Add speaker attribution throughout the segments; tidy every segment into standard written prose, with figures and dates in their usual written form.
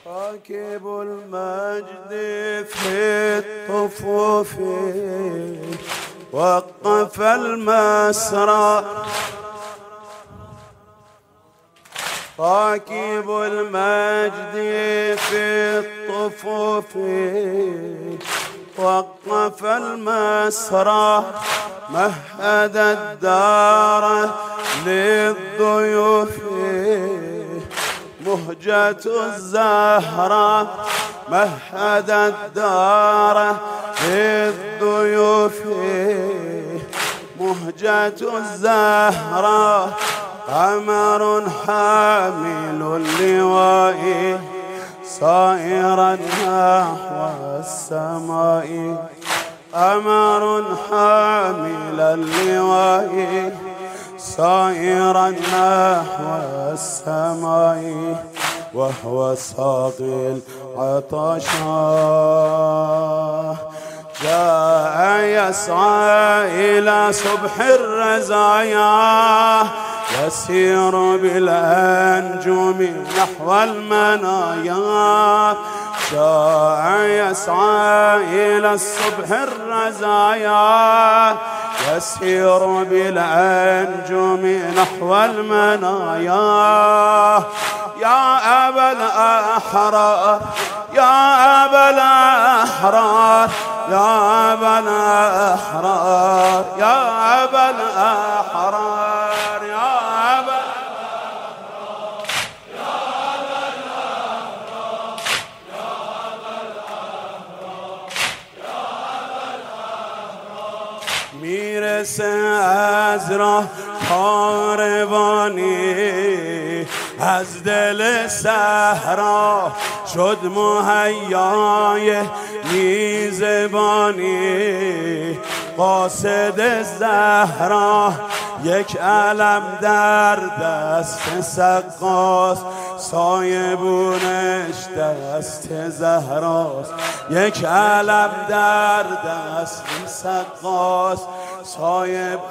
Speaker 1: راكب المجد في الطفوف وقف المسرى. راكب المجد في الطفوف وقف المسرى. مهد الدار للضيوف مهجة الزهرة. مهد الدار للضيوف مهجة الزهرة. قمر حامل اللواء صائرا نحو السماء. قمر حامل اللواء صائرا نحو السماء. وهو ساقي العطشا جاء يسعى إلى صبح الرزايا. يسير بالأنجم نحو المنايا. جاء يسعى إلى الصبح الرزايا. يسير بالأنجم نحو المنايا. يا أبا الأحرار يا أبا الأحرار يا أبا الأحرار يا أبا الأحرار يا أبا الأحرار يا أبا الأحرار يا أبا الأحرار يا أبا الأحرار. میرسه از راه کاروانی از دل صحرا شد مهیای میزبانی. قاصد زهرا یک علم در دست سقاست. سایبونش دست زهراست. یک علم در دست سقاست. سایب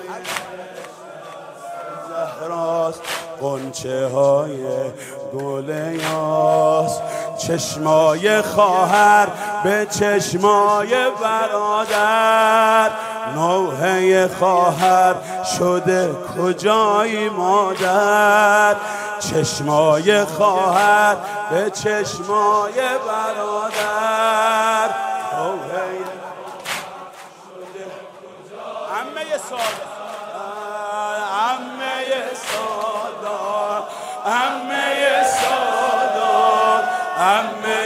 Speaker 1: زهراست. غنچه های گل یاس. چشمای خواهر به چشمای برادر. نوحه خواهر شده کجایی مادر. چشمای خواهر به چشمای برادر. نوحه شده کجایی. عمه سادات عمه سادات عمه سادات عمه